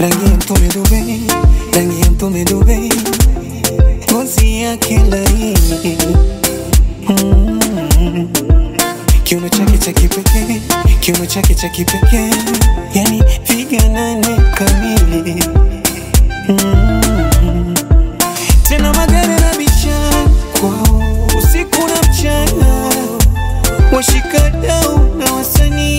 rangi ya mtume Dubai, ngozi yake laini, kiuno chake cha kipekee, yani piga 8 kamili. Tena magari na biashara kwao usiku na mchana, washikadau na wasanii.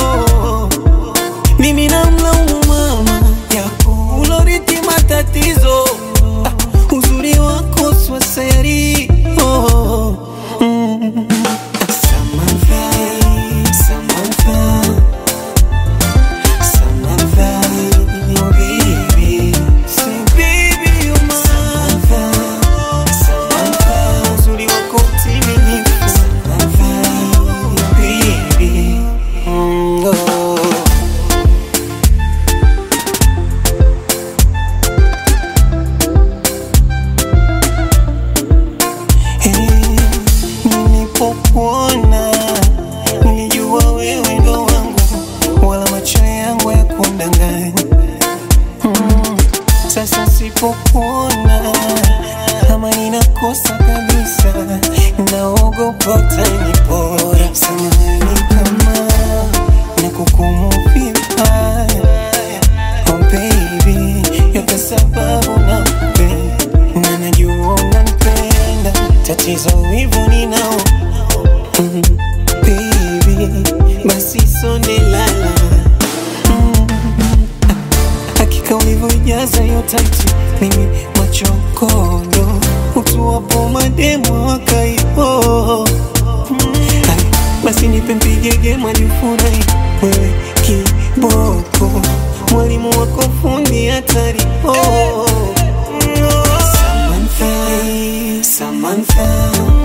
Mimi namlaumu mama yako uloriti matatizo, uzuri wako swasayari. Nilipokuona nilijua wewe ndo wangu, wala macho yangu ya kundanganya. Sasa sipokuona kama ninakosa kabisa, naogopa utanipora. Samahani kama nakuhukumu vibaya, oh baby, yote sababu napenda na najua unanipenda. Tatizo wivu ninao, baby, basi sonde lala. Hakika ulivyojaza hiyo taiti, mimi machokondo, utuwapo mademo wakaipo. Basi nipe mpigege majifurahi, wewe kiboko, mwalimu wako fundi hatari. Samantha